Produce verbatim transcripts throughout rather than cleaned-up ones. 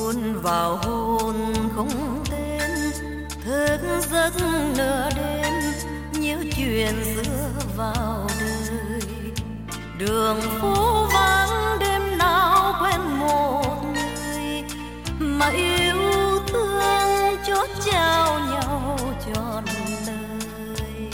buồn vào hôn không tên, thức giấc nửa đêm nhớ chuyện xưa vào đời. Đường phố vắng đêm nào quen một người, mà yêu thương chót trao nhau trọn đời.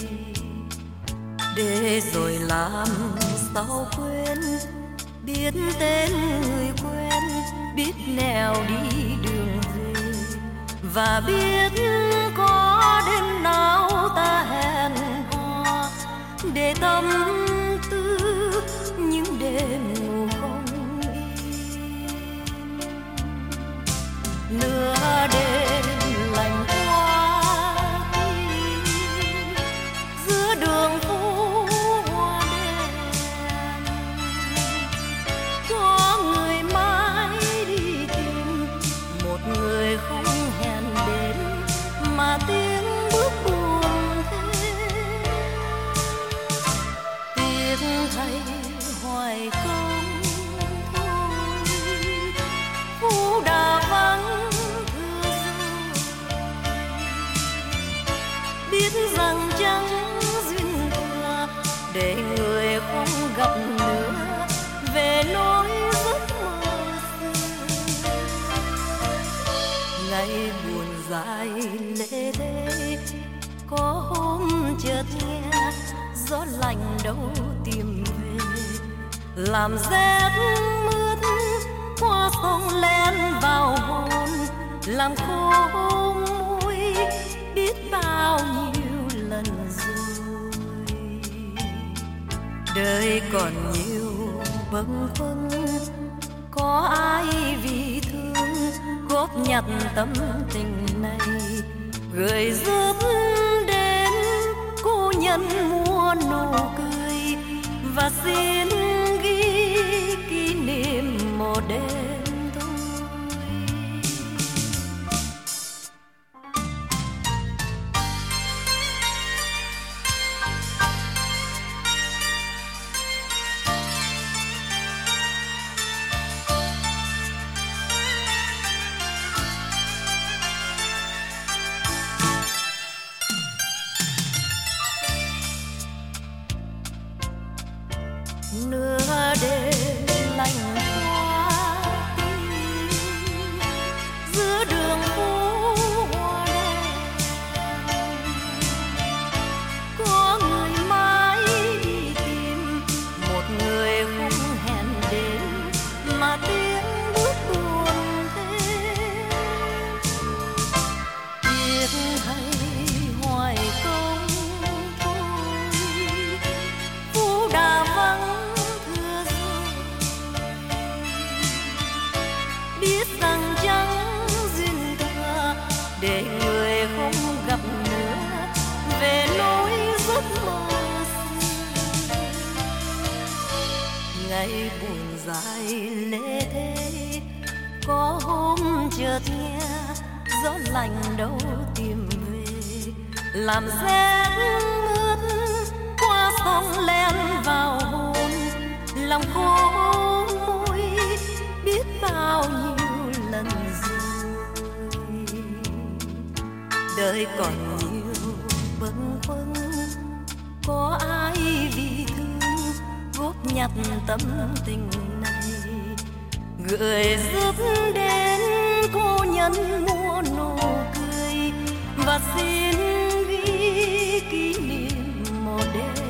Để rồi làm sao quên, biết tên người quen, biết nẻo đi đường về, và biết có đêm nào ta hẹn hò để tâm tư những đêm ngủ không yên. Nửa đêm lạnh qua giữa đường phố hoa đèn, có người mãi đi tìm một người không hẹn đến, mà tiếng bước buồn thế. Tiếc thay hoài công thôi, phú đã vắng thưa rồi. Biết rằng chẳng duyên thừa để người không gặp nữa, về nỗi giấc mơ xưa. Ngày buồn dài lê thế, có hôm chợt nghe gió lạnh đâu tìm về, làm rét mướt hoa sông len vào hồn, làm khô môi biết bao nhiêu lần rồi. Đời còn nhiều bâng khuâng, có ai vì thương góp nhặt tâm tình này, gửi giúp đến cô nhân mua nụ cười, và xin ghi kỷ niệm một đêm thôi. Nửa đêm lạnh qua giữa đường phố hoa đèn, có người mãi đi tìm một người không hẹn đến, mà tiếng bước buồn thế. Tiếc thay hoài công thôi, phú đã vắng. Biết rằng chẳng duyên thừa để người không gặp nữa, về nỗi giấc mơ xưa. Ngày buồn dài lê thế, có hôm chợt nghe gió lạnh đâu tìm về, làm rét mướt qua sông len vào hồn, lòng khô môi biết bao nhiêu lần rồi. Đời còn nhiều bâng khuâng, có ai vì thương góp nhặt tâm tình này, gửi giúp đến cô nhân mua nụ cười, và xin ghi kỷ niệm một đêm.